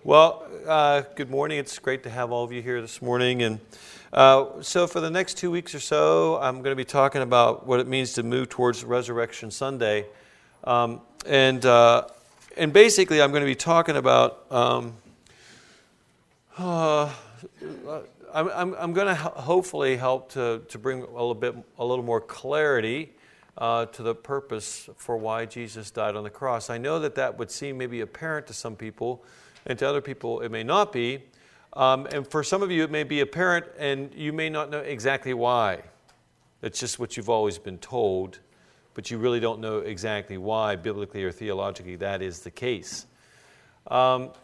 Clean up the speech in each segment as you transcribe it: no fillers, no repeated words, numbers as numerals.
Well, good morning. It's great to have all of you here this morning. And so for the next 2 weeks or so, I'm going to be talking about what it means to move towards Resurrection Sunday. And basically, I'm going to be talking about, I'm going to hopefully help to bring a little more clarity to the purpose for why Jesus died on the cross. I know that would seem maybe apparent to some people, and to other people it may not be. And for some of you it may be apparent, and you may not know exactly why. It's just what you've always been told, but you really don't know exactly why, biblically or theologically, that is the case. About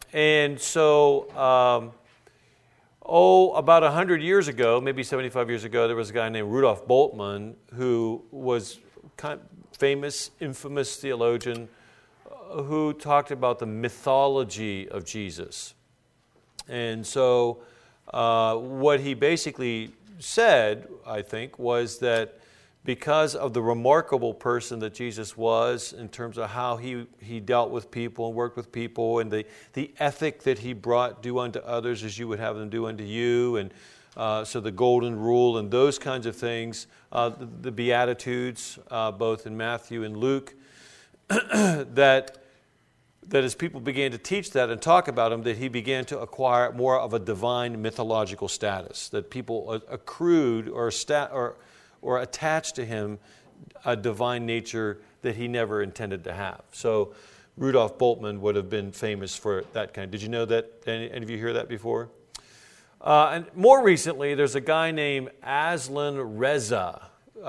100 years ago, maybe 75 years ago, there was a guy named Rudolf Bultmann who was kind of famous, infamous theologian who talked about the mythology of Jesus. And so what he basically said, I think, was that because of the remarkable person that Jesus was in terms of how he dealt with people and worked with people, and the ethic that he brought, do unto others as you would have them do unto you, and so the golden rule and those kinds of things, the Beatitudes, both in Matthew and Luke, that as people began to teach that and talk about him, that he began to acquire more of a divine mythological status, that people accrued or attached to him a divine nature that he never intended to have. So Rudolf Bultmann would have been famous for that kind. Did you know that? Any of you hear that before? And more recently, there's a guy named Aslan Reza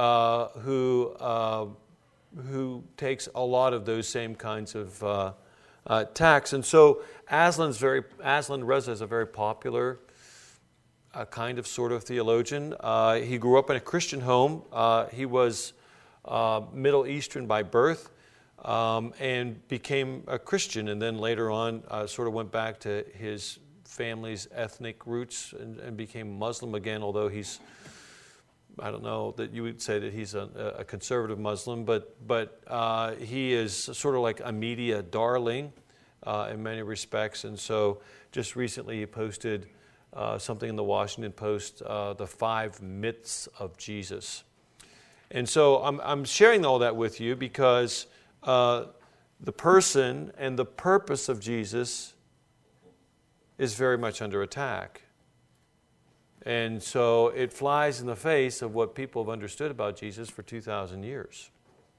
who takes a lot of those same kinds of tacks. And so Aslan Reza is a very popular kind of sort of theologian. He grew up in a Christian home. He was Middle Eastern by birth and became a Christian, and then later on sort of went back to his family's ethnic roots and became Muslim again, although I don't know that you would say that he's a conservative Muslim, but he is sort of like a media darling in many respects. And so just recently he posted something in the Washington Post, the 5 myths of Jesus. And so I'm sharing all that with you because the person and the purpose of Jesus is very much under attack. And so it flies in the face of what people have understood about Jesus for 2,000 years.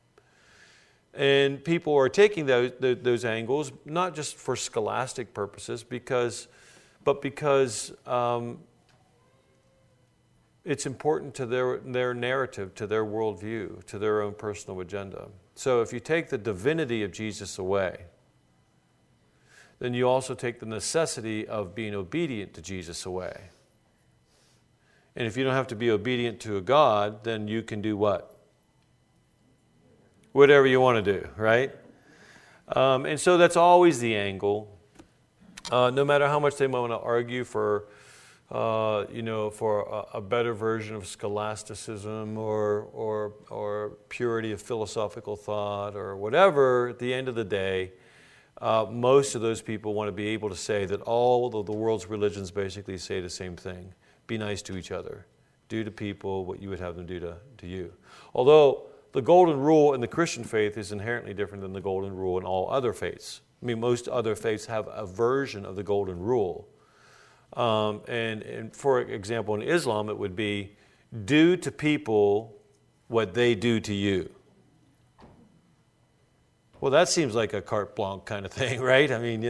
And people are taking those angles, not just for scholastic purposes, but because it's important to their narrative, to their worldview, to their own personal agenda. So if you take the divinity of Jesus away, then you also take the necessity of being obedient to Jesus away. And if you don't have to be obedient to a God, then you can do what? Whatever you want to do, right? And so that's always the angle. No matter how much they might want to argue for a better version of scholasticism or purity of philosophical thought or whatever, at the end of the day, most of those people want to be able to say that all of the world's religions basically say the same thing. Be nice to each other. Do to people what you would have them do to you. Although the golden rule in the Christian faith is inherently different than the golden rule in all other faiths. I mean, most other faiths have a version of the golden rule. And for example, in Islam, it would be do to people what they do to you. Well, that seems like a carte blanche kind of thing, right? I mean,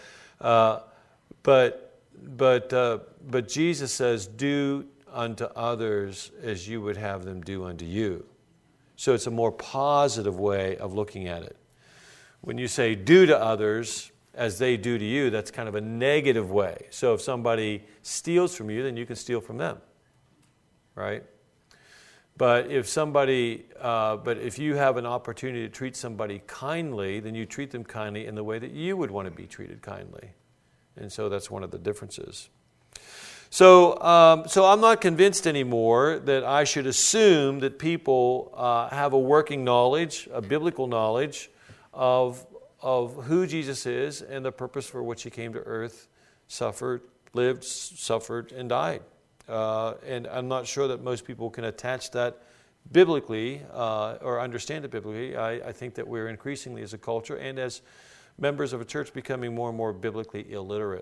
but Jesus says, do unto others as you would have them do unto you. So it's a more positive way of looking at it. When you say do to others as they do to you, that's kind of a negative way. So if somebody steals from you, then you can steal from them, right? But if you have an opportunity to treat somebody kindly, then you treat them kindly in the way that you would want to be treated kindly. And so that's one of the differences. So I'm not convinced anymore that I should assume that people have a working knowledge, a biblical knowledge of of who Jesus is and the purpose for which he came to earth, lived, suffered, and died. And I'm not sure that most people can attach that biblically or understand it biblically. I think that we're increasingly as a culture and as members of a church becoming more and more biblically illiterate.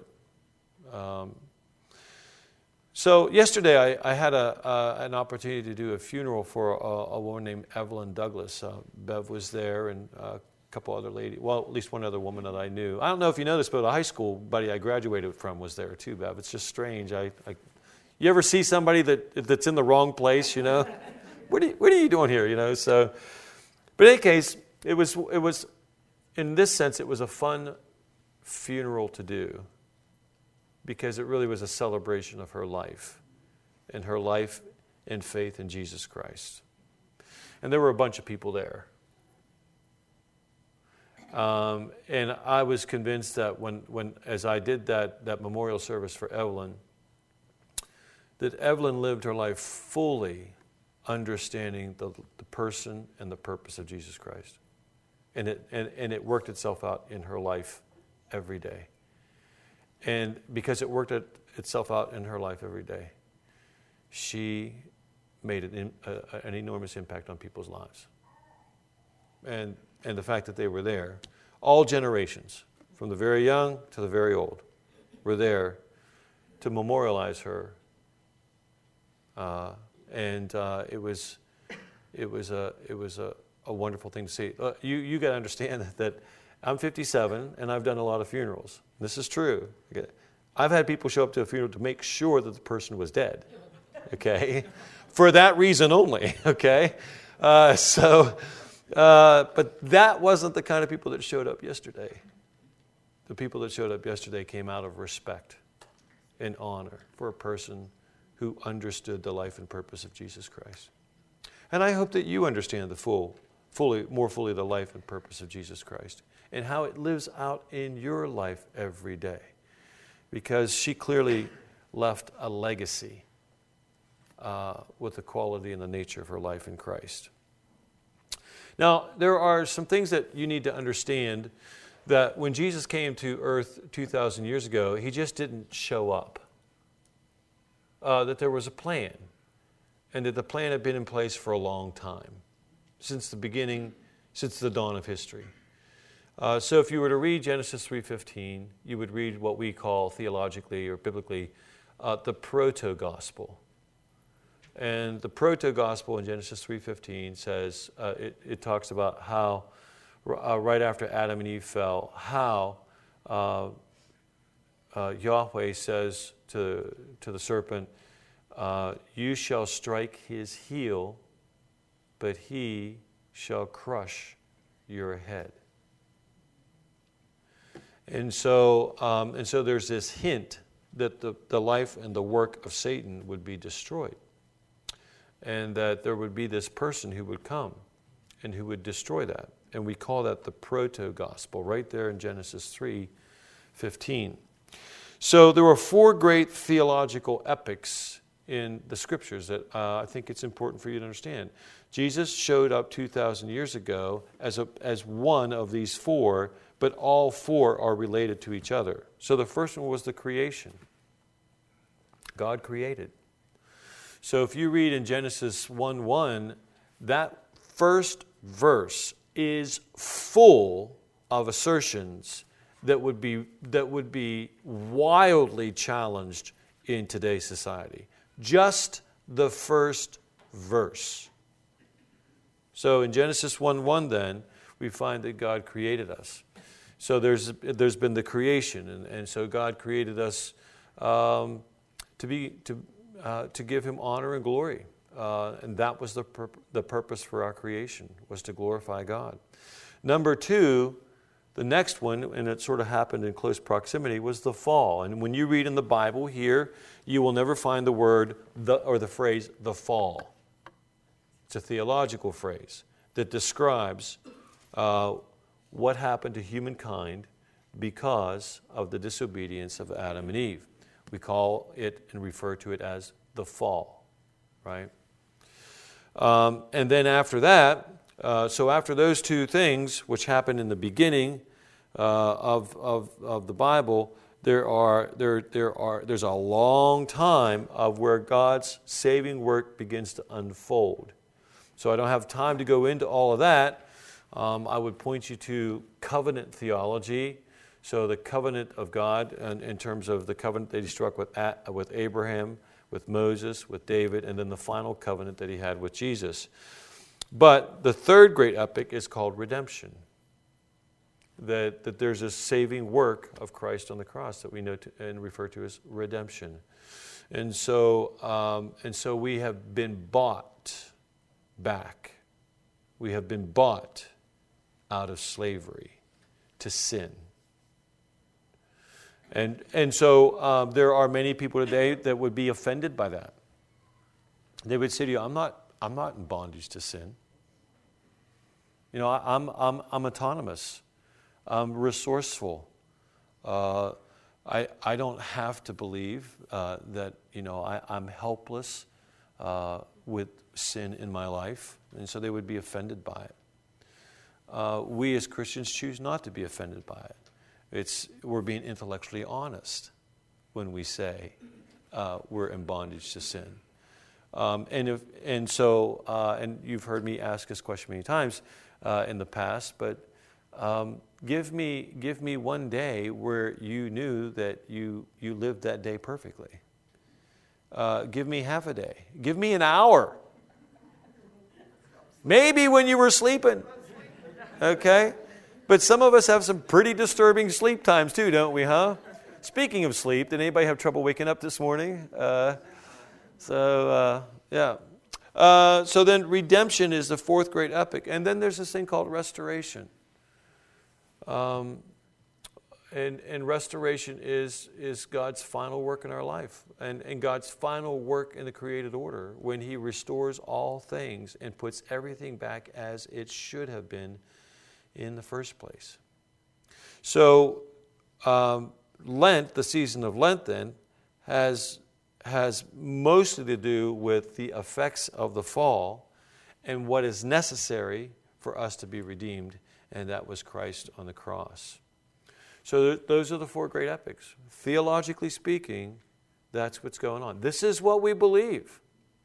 So yesterday I had an opportunity to do a funeral for a woman named Evelyn Douglas. Bev was there and a couple other ladies, well, at least one other woman that I knew. I don't know if you know this, but a high school buddy I graduated from was there too, Bev. It's just strange. You ever see somebody that's in the wrong place, you know? What are you doing here, you know? So, but in any case, it was in this sense, it was a fun funeral to do because it really was a celebration of her life and her life in faith in Jesus Christ. And there were a bunch of people there. And I was convinced that when as I did that memorial service for Evelyn, that Evelyn lived her life fully understanding the person and the purpose of Jesus Christ. And it worked itself out in her life every day. And because it worked itself out in her life every day, she made an enormous impact on people's lives. And the fact that they were there, all generations, from the very young to the very old, were there to memorialize her. And it was a wonderful thing to see. You got to understand that I'm 57 and I've done a lot of funerals. This is true. Okay. I've had people show up to a funeral to make sure that the person was dead. Okay, for that reason only. Okay, but that wasn't the kind of people that showed up yesterday. The people that showed up yesterday came out of respect and honor for a person who understood the life and purpose of Jesus Christ. And I hope that you understand more fully the life and purpose of Jesus Christ and how it lives out in your life every day. Because she clearly left a legacy with the quality and the nature of her life in Christ. Now, there are some things that you need to understand that when Jesus came to earth 2,000 years ago, he just didn't show up. That there was a plan, and that the plan had been in place for a long time, since the beginning, since the dawn of history. So if you were to read Genesis 3:15, you would read what we call theologically or biblically the proto-gospel. And the proto-gospel in Genesis 3:15 says, it talks about how right after Adam and Eve fell, how Yahweh says to the serpent, you shall strike his heel, but he shall crush your head. And so there's this hint that the life and the work of Satan would be destroyed, and that there would be this person who would come and who would destroy that. And we call that the proto-gospel, right there in Genesis 3:15. So there were 4 great theological epics in the Scriptures that I think it's important for you to understand. Jesus showed up 2,000 years ago as one of these 4, but all 4 are related to each other. So the first one was the creation. God created. So if you read in Genesis 1:1, that first verse is full of assertions that would be wildly challenged in today's society. Just the first verse. So in Genesis 1:1 then, we find that God created us. So there's been the creation, and so God created us to give Him honor and glory, and that was the purpose for our creation, was to glorify God. Number 2, the next one, and it sort of happened in close proximity, was the fall. And when you read in the Bible here, you will never find the word or the phrase "the fall." It's a theological phrase that describes what happened to humankind because of the disobedience of Adam and Eve. We call it and refer to it as the fall, right? And then after that, so after those 2 things, which happened in the beginning, of the Bible, there's a long time of where God's saving work begins to unfold. So I don't have time to go into all of that. I would point you to covenant theology. So the covenant of God, in terms of the covenant that he struck with Abraham, with Moses, with David, and then the final covenant that he had with Jesus. But the third great epic is called redemption. That there's a saving work of Christ on the cross that we know and refer to as redemption. And so we have been bought back. We have been bought out of slavery to sin. And so there are many people today that would be offended by that. They would say to you, I'm not in bondage to sin. You know, I'm autonomous. I'm resourceful. I don't have to believe that, you know, I'm helpless with sin in my life. And so they would be offended by it. We as Christians choose not to be offended by it. We're being intellectually honest when we say we're in bondage to sin. And you've heard me ask this question many times in the past, but give me one day where you knew that you lived that day perfectly. Give me half a day. Give me an hour. Maybe when you were sleeping. Okay? But some of us have some pretty disturbing sleep times too, don't we, huh? Speaking of sleep, did anybody have trouble waking up this morning? So then redemption is the fourth great epic. And then there's this thing called restoration. And restoration is God's final work in our life and God's final work in the created order when he restores all things and puts everything back as it should have been in the first place. So Lent, the season of Lent then, has mostly to do with the effects of the fall and what is necessary for us to be redeemed, and that was Christ on the cross. So those are the four great epics. Theologically speaking, that's what's going on. This is what we believe.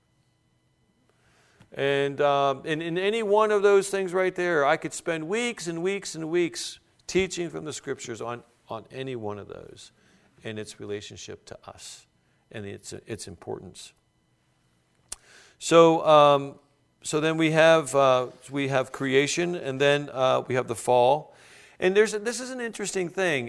And in any one of those things right there, I could spend weeks and weeks and weeks teaching from the Scriptures on any one of those and its relationship to us and its importance. So then we have creation, and then we have the fall. And this is an interesting thing.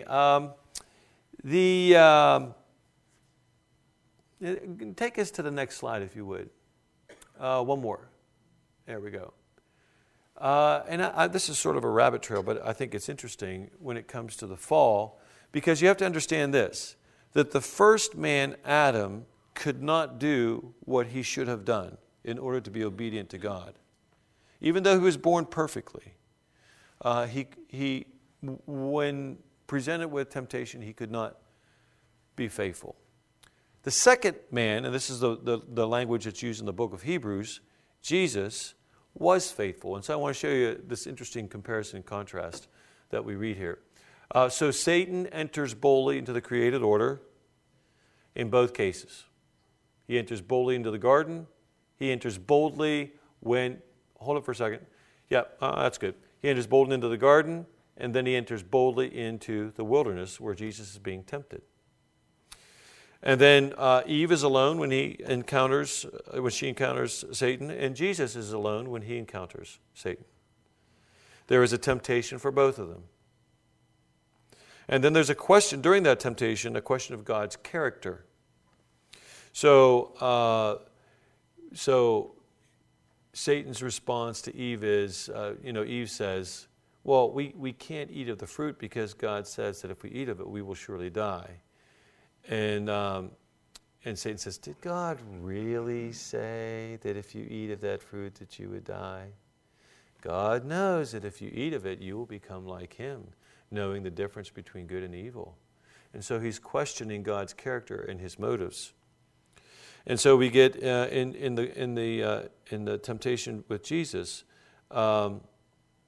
Take us to the next slide, if you would. One more. There we go. This is sort of a rabbit trail, but I think it's interesting when it comes to the fall, because you have to understand this, that the first man, Adam, could not do what he should have done in order to be obedient to God. Even though he was born perfectly, he when presented with temptation, he could not be faithful. The second man, and this is the language that's used in the book of Hebrews, Jesus was faithful. And so I want to show you this interesting comparison and contrast that we read here. So Satan enters boldly into the created order in both cases. He enters boldly into the garden. He enters boldly when... Hold it for a second. Yeah, that's good. He enters boldly into the garden, and then he enters boldly into the wilderness where Jesus is being tempted. And then Eve is alone when she encounters Satan, and Jesus is alone when he encounters Satan. There is a temptation for both of them. And then there's a question during that temptation, a question of God's character. So Satan's response to Eve is, Eve says, well, we can't eat of the fruit because God says that if we eat of it, we will surely die. And Satan says, did God really say that if you eat of that fruit that you would die? God knows that if you eat of it, you will become like him, knowing the difference between good and evil. And so he's questioning God's character and his motives. And so we get in the temptation with Jesus,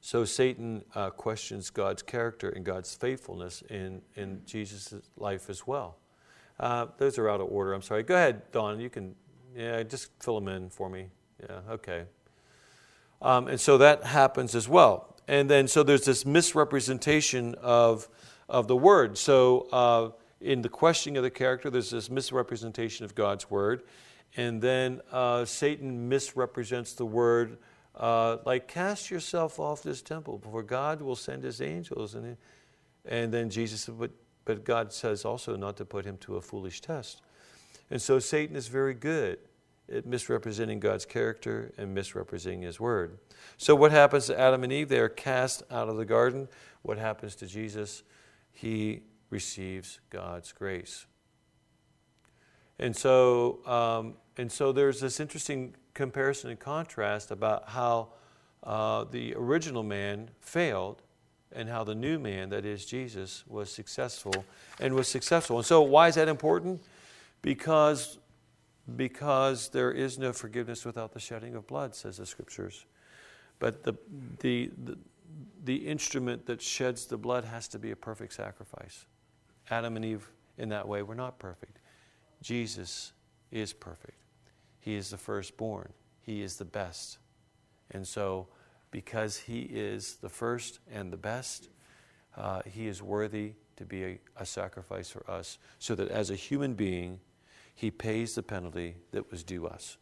So Satan questions God's character and God's faithfulness in Jesus' life as well. Those are out of order. I'm sorry. Go ahead, Dawn. You can, just fill them in for me. Yeah, okay. And so that happens as well. And then so there's this misrepresentation of the Word. So in the questioning of the character, there's this misrepresentation of God's Word. And then Satan misrepresents the Word like, cast yourself off this temple, for God will send His angels. And then Jesus said, but God says also not to put him to a foolish test. And so Satan is very good at misrepresenting God's character and misrepresenting His Word. So what happens to Adam and Eve? They are cast out of the garden. What happens to Jesus? He receives God's grace. And so there's this interesting comparison and contrast about how the original man failed and how the new man, that is Jesus, was successful. And so why is that important? Because there is no forgiveness without the shedding of blood, says the Scriptures. But the instrument that sheds the blood has to be a perfect sacrifice. Adam and Eve, in that way, were not perfect. Jesus is perfect. He is the firstborn. He is the best. And so, because He is the first and the best, He is worthy to be a sacrifice for us, so that as a human being, He pays the penalty that was due us.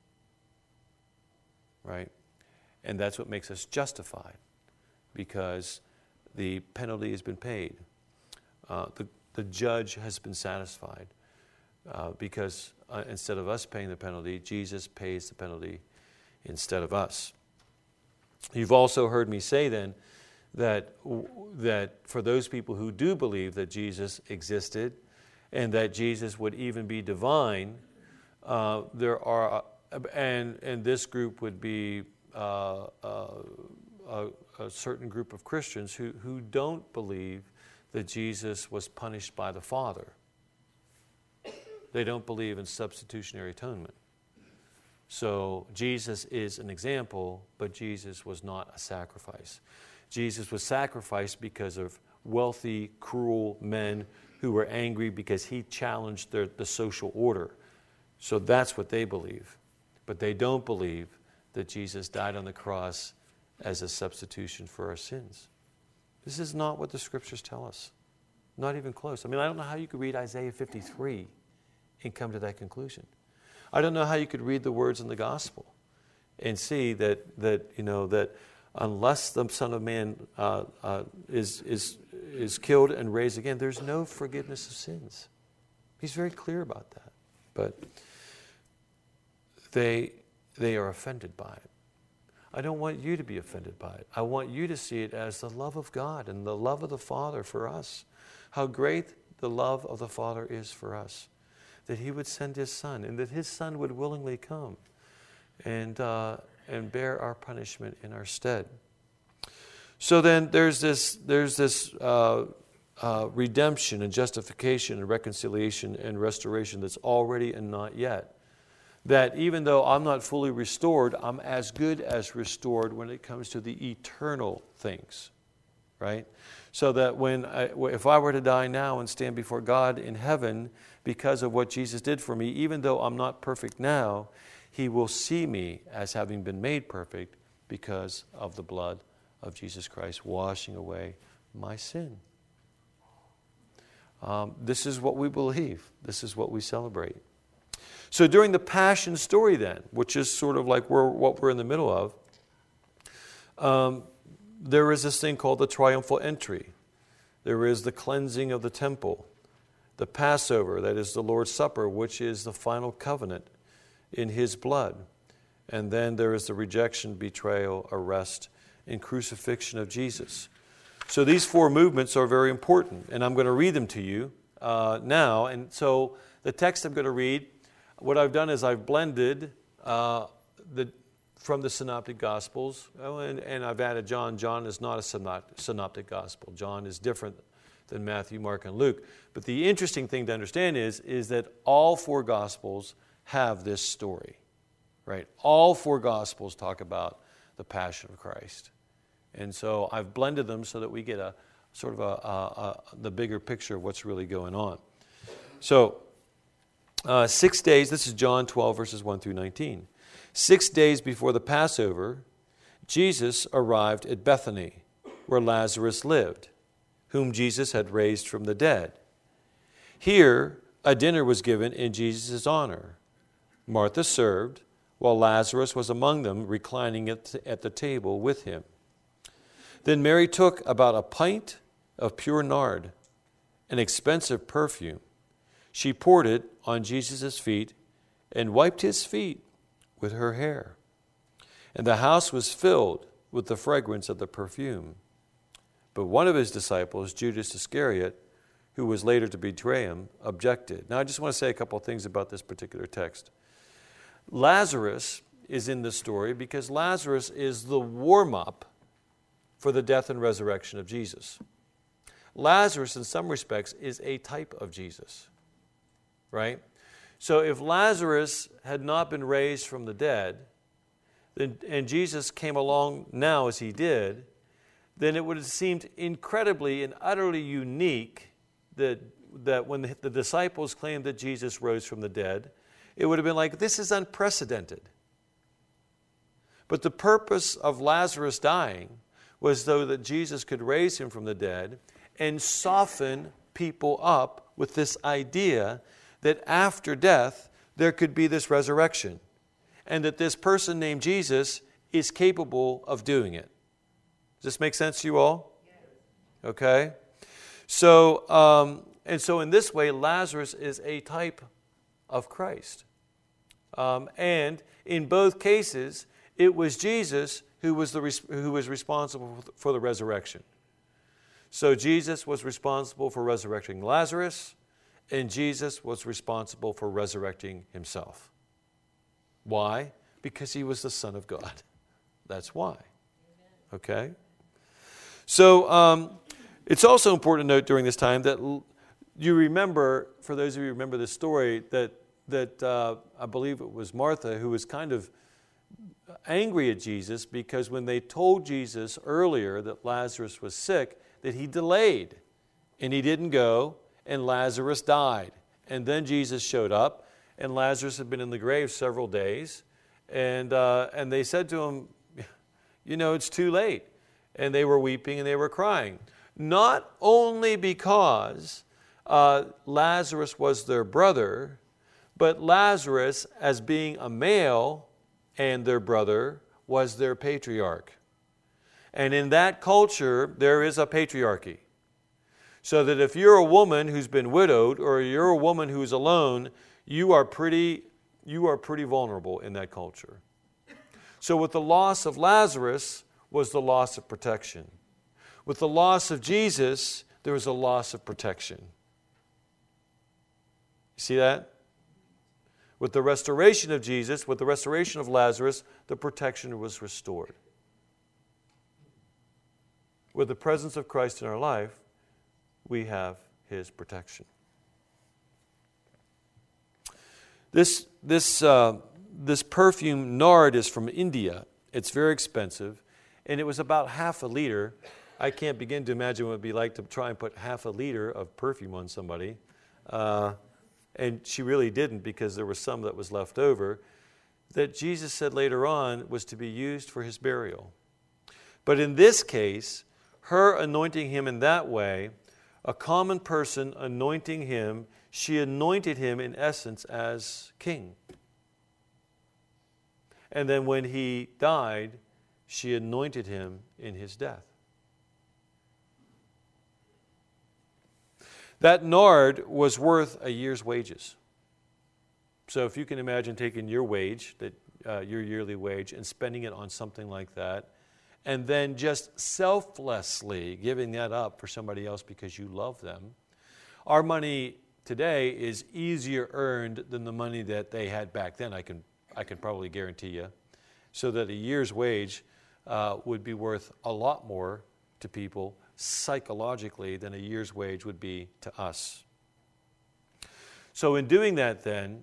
Right? And that's what makes us justified, because the penalty has been paid. The judge has been satisfied, because instead of us paying the penalty, Jesus pays the penalty instead of us. You've also heard me say then that for those people who do believe that Jesus existed and that Jesus would even be divine, there are, and this group would be a certain group of Christians who don't believe that Jesus was punished by the Father. They don't believe in substitutionary atonement. So Jesus is an example, but Jesus was not a sacrifice. Jesus was sacrificed because of wealthy, cruel men who were angry because He challenged the social order. So that's what they believe. But they don't believe that Jesus died on the cross as a substitution for our sins. This is not what the Scriptures tell us. Not even close. I mean, I don't know how you could read Isaiah 53 and come to that conclusion. I don't know how you could read the words in the gospel and see that unless the Son of Man is killed and raised again, there's no forgiveness of sins. He's very clear about that. But they are offended by it. I don't want you to be offended by it. I want you to see it as the love of God and the love of the Father for us. How great the love of the Father is for us. That He would send His Son, and that His Son would willingly come and bear our punishment in our stead. So then there's this redemption and justification and reconciliation and restoration that's already and not yet. That even though I'm not fully restored, I'm as good as restored when it comes to the eternal things, right? So that if I were to die now and stand before God in heaven because of what Jesus did for me, even though I'm not perfect now, He will see me as having been made perfect because of the blood of Jesus Christ washing away my sin. This is what we believe. This is what we celebrate. So during the Passion story then, which is sort of like what we're in the middle of, there is this thing called the triumphal entry. There is the cleansing of the temple, the Passover, that is the Lord's Supper, which is the final covenant in His blood. And then there is the rejection, betrayal, arrest, and crucifixion of Jesus. So these four movements are very important, and I'm going to read them to you now. And so the text I'm going to read, what I've done is I've blended from the Synoptic Gospels, and I've added John. John is not a Synoptic Gospel. John is different than Matthew, Mark, and Luke. But the interesting thing to understand is that all four Gospels have this story, right? All four Gospels talk about the Passion of Christ. And so I've blended them so that we get a sort of the bigger picture of what's really going on. So 6 days, this is John 12, verses 1 through 19. 6 days before the Passover, Jesus arrived at Bethany, where Lazarus lived, whom Jesus had raised from the dead. Here, a dinner was given in Jesus' honor. Martha served, while Lazarus was among them, reclining at the table with him. Then Mary took about a pint of pure nard, an expensive perfume. She poured it on Jesus' feet and wiped his feet with her hair. And the house was filled with the fragrance of the perfume. But one of his disciples, Judas Iscariot, who was later to betray him, objected. Now I just want to say a couple of things about this particular text. Lazarus is in this story because Lazarus is the warm-up for the death and resurrection of Jesus. Lazarus, in some respects, is a type of Jesus, right? So if Lazarus had not been raised from the dead, and Jesus came along now as he did, then it would have seemed incredibly and utterly unique that when the disciples claimed that Jesus rose from the dead, it would have been like, this is unprecedented. But the purpose of Lazarus dying was so that Jesus could raise him from the dead and soften people up with this idea that after death there could be this resurrection, and that this person named Jesus is capable of doing it. Does this make sense to you all? Okay. So, so in this way, Lazarus is a type of Christ. And in both cases, it was Jesus who was responsible for the resurrection. So Jesus was responsible for resurrecting Lazarus, and Jesus was responsible for resurrecting himself. Why? Because he was the Son of God. That's why. Okay? So it's also important to note during this time that you remember, for those of you who remember this story, that I believe it was Martha who was kind of angry at Jesus because when they told Jesus earlier that Lazarus was sick, that he delayed and he didn't go, and Lazarus died. And then Jesus showed up, and Lazarus had been in the grave several days, and they said to him, it's too late. And they were weeping and they were crying. Not only because Lazarus was their brother, but Lazarus, as being a male and their brother, was their patriarch. And in that culture, there is a patriarchy. So that if you're a woman who's been widowed or you're a woman who's alone, you are pretty vulnerable in that culture. So with the loss of Lazarus was the loss of protection. With the loss of Jesus, there was a loss of protection. You see that? With the restoration of Jesus, with the restoration of Lazarus, the protection was restored. With the presence of Christ in our life, we have his protection. This perfume nard is from India. It's very expensive, and it was about half a liter. I can't begin to imagine what it would be like to try and put half a liter of perfume on somebody. And she really didn't, because there was some that was left over, that Jesus said later on was to be used for his burial. But in this case, her anointing him in that way, a common person anointing him, she anointed him in essence as king. And then when he died, she anointed him in his death. That nard was worth a year's wages. So if you can imagine taking your wage, your yearly wage, and spending it on something like that, and then just selflessly giving that up for somebody else because you love them. Our money today is easier earned than the money that they had back then, I can probably guarantee you. So that a year's wage would be worth a lot more to people psychologically than a year's wage would be to us. So in doing that then,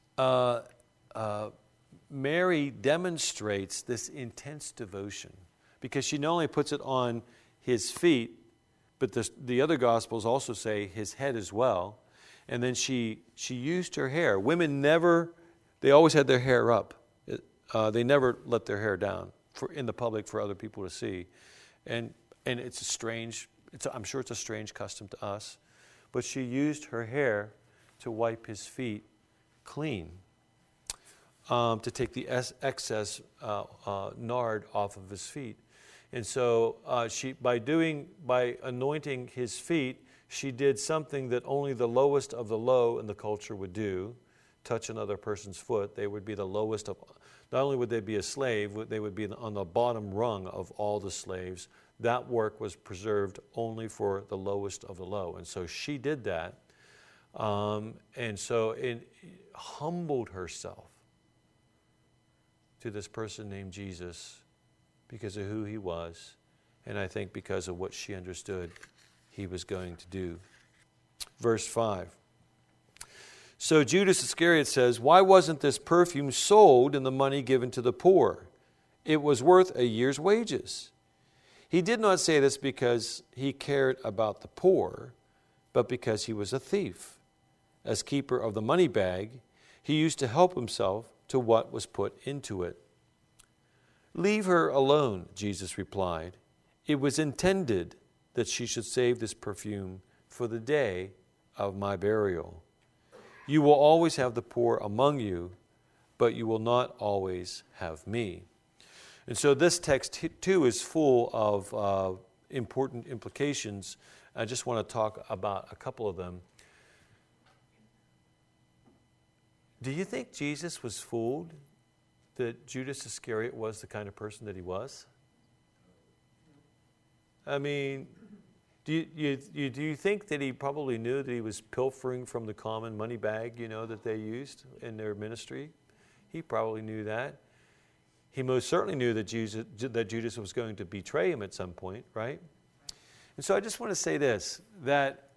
Mary demonstrates this intense devotion because she not only puts it on his feet, but the other Gospels also say his head as well. And then she used her hair. Women they always had their hair up. They never let their hair down in the public for other people to see. And I'm sure it's a strange custom to us, but she used her hair to wipe his feet clean, to take the excess nard off of his feet. And so by anointing his feet, she did something that only the lowest of the low in the culture would do: touch another person's foot. They would be the lowest of. Not only would they be a slave, they would be on the bottom rung of all the slaves. That work was preserved only for the lowest of the low. And so she did that. And so it humbled herself to this person named Jesus because of who he was, and I think because of what she understood he was going to do. Verse 5. So Judas Iscariot says, "Why wasn't this perfume sold and the money given to the poor? It was worth a year's wages." He did not say this because he cared about the poor, but because he was a thief. As keeper of the money bag, he used to help himself to what was put into it. "Leave her alone," Jesus replied. "It was intended that she should save this perfume for the day of my burial. You will always have the poor among you, but you will not always have me." And so this text too is full of important implications. I just want to talk about a couple of them. Do you think Jesus was fooled that Judas Iscariot was the kind of person that he was? I mean, do you think that he probably knew that he was pilfering from the common money bag, that they used in their ministry? He probably knew that. He most certainly knew that Judas was going to betray him at some point, right? And so I just want to say this, that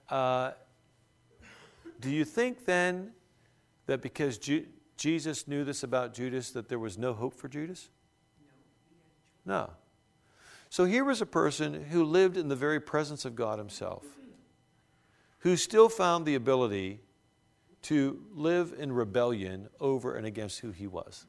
do you think then that because Jesus knew this about Judas, that there was no hope for Judas? No. So here was a person who lived in the very presence of God himself, who still found the ability to live in rebellion over and against who he was.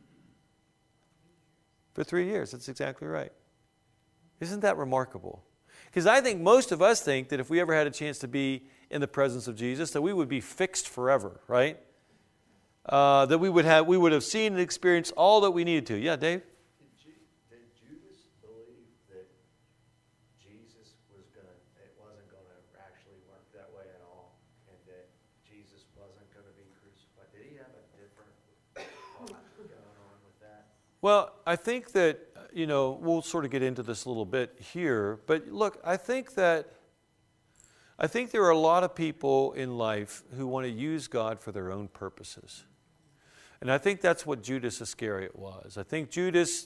For 3 years, that's exactly right. Isn't that remarkable? Because I think most of us think that if we ever had a chance to be in the presence of Jesus, that we would be fixed forever, right? That we would have seen and experienced all that we needed to. Yeah, Dave? Did Judas believe that Jesus wasn't going to actually work that way at all, and that Jesus wasn't going to be crucified? Did he have a different thought going on with that? Well, I think that, we'll sort of get into this a little bit here, but look, I think there are a lot of people in life who want to use God for their own purposes. And I think that's what Judas Iscariot was. I think Judas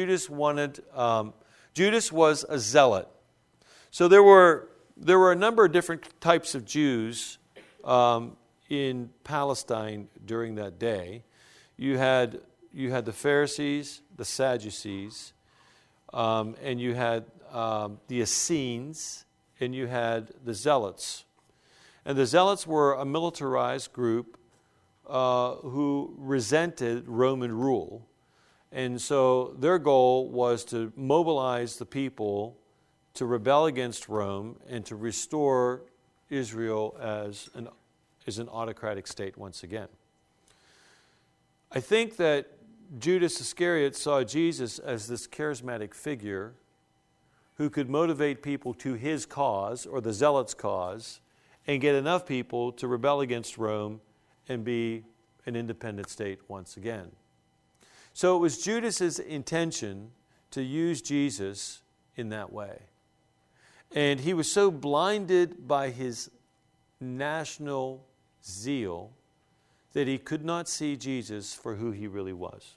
was a zealot. So there were a number of different types of Jews in Palestine during that day. You had the Pharisees, the Sadducees, and you had the Essenes, and you had the Zealots. And the Zealots were a militarized group who resented Roman rule. And so their goal was to mobilize the people to rebel against Rome and to restore Israel as an autocratic state once again. I think that Judas Iscariot saw Jesus as this charismatic figure who could motivate people to his cause or the Zealots' cause and get enough people to rebel against Rome and be an independent state once again. So it was Judas's intention to use Jesus in that way. And he was so blinded by his national zeal that he could not see Jesus for who he really was.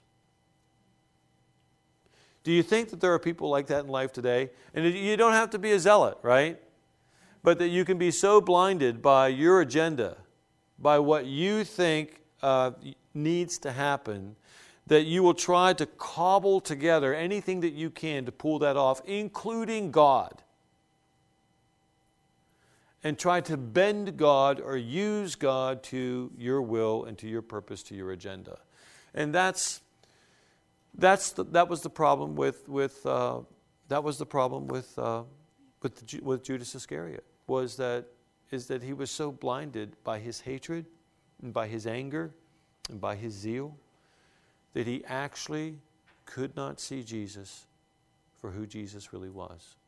Do you think that there are people like that in life today? And you don't have to be a zealot, right? But that you can be so blinded by your agenda, by what you think needs to happen, that you will try to cobble together anything that you can to pull that off, including God, and try to bend God or use God to your will and to your purpose, to your agenda. And that was the problem with Judas Iscariot, is that he was so blinded by his hatred and by his anger and by his zeal that he actually could not see Jesus for who Jesus really was.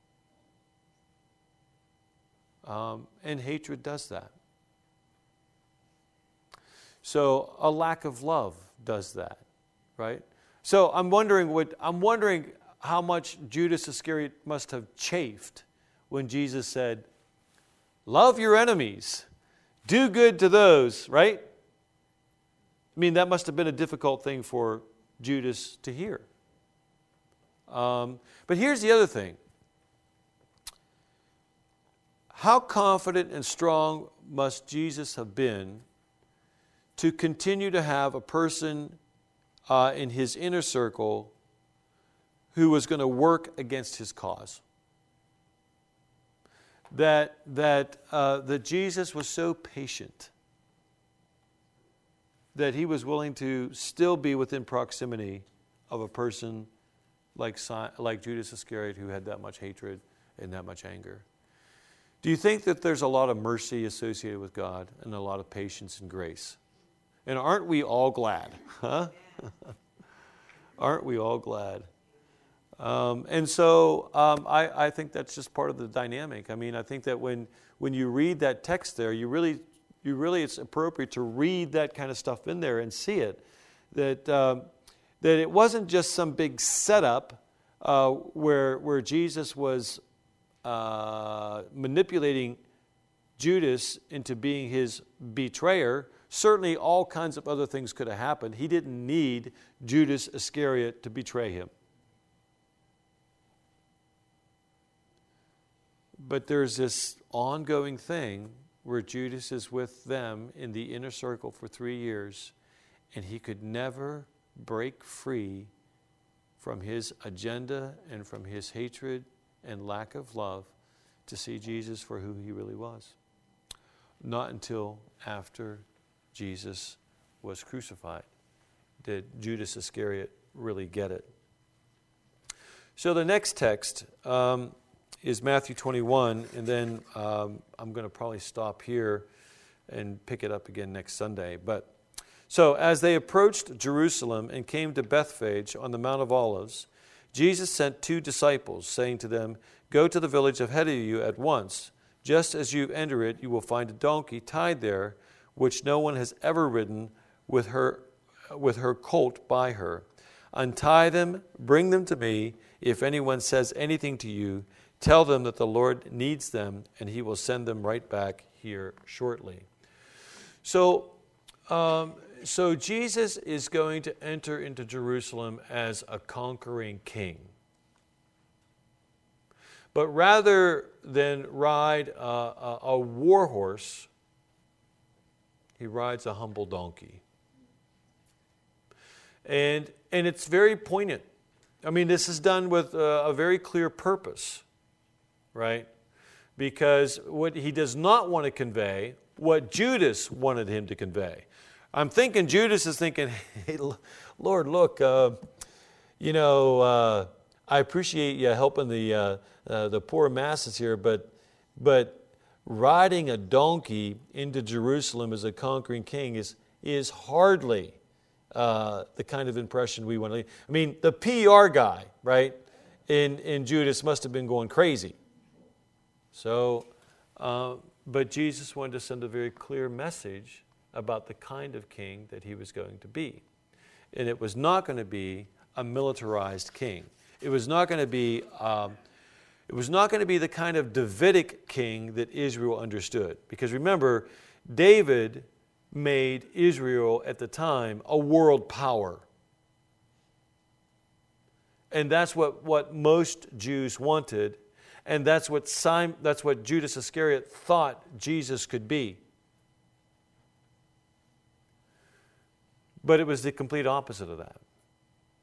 And hatred does that. So a lack of love does that, right? So I'm wondering how much Judas Iscariot must have chafed when Jesus said, "Love your enemies, do good to those," right? I mean, that must have been a difficult thing for Judas to hear. But here's the other thing. How confident and strong must Jesus have been to continue to have a person in his inner circle who was going to work against his cause? That Jesus was so patient that he was willing to still be within proximity of a person like Judas Iscariot, who had that much hatred and that much anger. Do you think that there's a lot of mercy associated with God and a lot of patience and grace? And aren't we all glad? Huh? Aren't we all glad? And so I think that's just part of the dynamic. I mean, I think that when you read that text there, you really it's appropriate to read that kind of stuff in there and see it. That it wasn't just some big setup where Jesus was manipulating Judas into being his betrayer. Certainly all kinds of other things could have happened. He didn't need Judas Iscariot to betray him. But there's this ongoing thing where Judas is with them in the inner circle for 3 years, and he could never break free from his agenda and from his hatred and lack of love to see Jesus for who he really was. Not until after Jesus was crucified did Judas Iscariot really get it. So the next text is Matthew 21, and then I'm going to probably stop here and pick it up again next Sunday. But so as they approached Jerusalem and came to Bethphage on the Mount of Olives, Jesus sent 2 disciples, saying to them, "Go to the village ahead of you at once. Just as you enter it, you will find a donkey tied there, which no one has ever ridden, with her colt by her. Untie them, bring them to me. If anyone says anything to you, tell them that the Lord needs them, and he will send them right back here shortly." So Jesus is going to enter into Jerusalem as a conquering king. But rather than ride a war horse, he rides a humble donkey. And it's very poignant. I mean, this is done with a very clear purpose, right? Because what he does not want to convey, what Judas wanted him to convey. I'm thinking Judas is thinking, "Hey, Lord, look, I appreciate you helping the poor masses here, but riding a donkey into Jerusalem as a conquering king is hardly the kind of impression we want to leave." I mean, the PR guy, right, in Judas must have been going crazy. So, but Jesus wanted to send a very clear message about the kind of king that he was going to be. And it was not going to be a militarized king. It was not going to be the kind of Davidic king that Israel understood. Because remember, David made Israel at the time a world power. And that's what most Jews wanted, and that's what Judas Iscariot thought Jesus could be. But it was the complete opposite of that.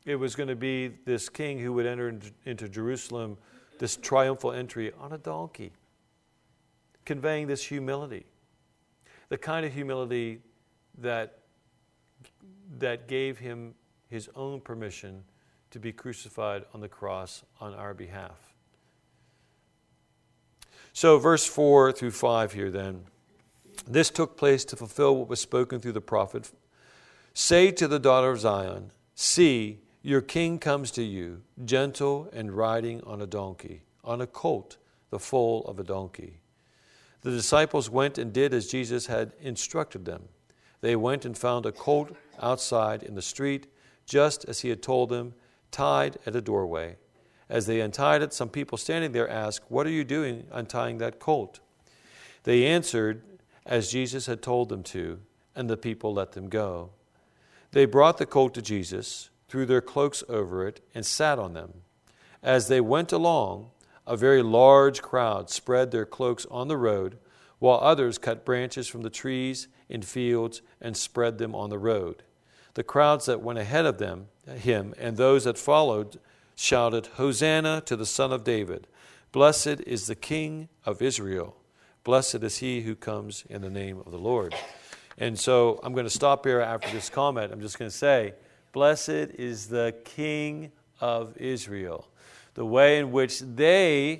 It was going to be this king who would enter into Jerusalem, this triumphal entry on a donkey, conveying this humility. The kind of humility that gave him his own permission to be crucified on the cross on our behalf. So verse 4 through 5 here then. This took place to fulfill what was spoken through the prophet. Say to the daughter of Zion, see, your king comes to you, gentle and riding on a donkey, on a colt, the foal of a donkey. The disciples went and did as Jesus had instructed them. They went and found a colt outside in the street, just as he had told them, tied at a doorway. As they untied it, some people standing there asked, what are you doing untying that colt? They answered, as Jesus had told them to, and the people let them go. They brought the colt to Jesus, threw their cloaks over it, and sat on them. As they went along, a very large crowd spread their cloaks on the road, while others cut branches from the trees in fields and spread them on the road. The crowds that went ahead of him and those that followed shouted, Hosanna to the Son of David. Blessed is the King of Israel. Blessed is he who comes in the name of the Lord. And so I'm going to stop here after this comment. I'm just going to say, blessed is the King of Israel. The way in which they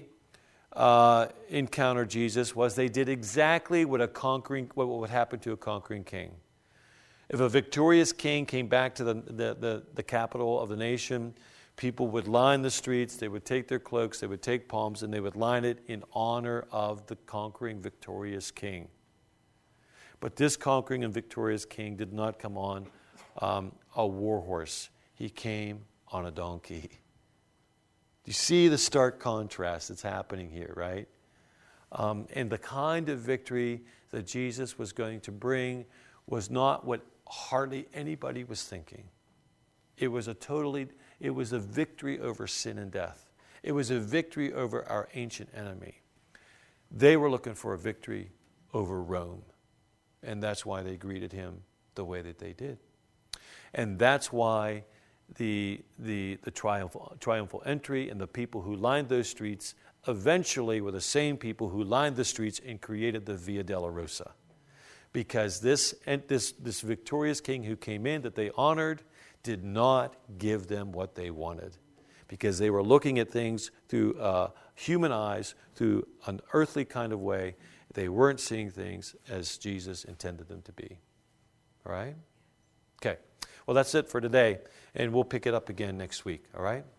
encountered Jesus was they did exactly what would happen to a conquering king. If a victorious king came back to the capital of the nation, people would line the streets, they would take their cloaks, they would take palms, and they would line it in honor of the conquering victorious king. But this conquering and victorious king did not come on a war horse. He came on a donkey. You see the stark contrast that's happening here, right? And the kind of victory that Jesus was going to bring was not what hardly anybody was thinking. It was a victory over sin and death. It was a victory over our ancient enemy. They were looking for a victory over Rome. And that's why they greeted him the way that they did. And that's why the triumphal entry and the people who lined those streets eventually were the same people who lined the streets and created the Via Dolorosa. Because this victorious king who came in that they honored did not give them what they wanted. Because they were looking at things through human eyes, through an earthly kind of way. They weren't seeing things as Jesus intended them to be. All right? Okay. Well, that's it for today. And we'll pick it up again next week. All right?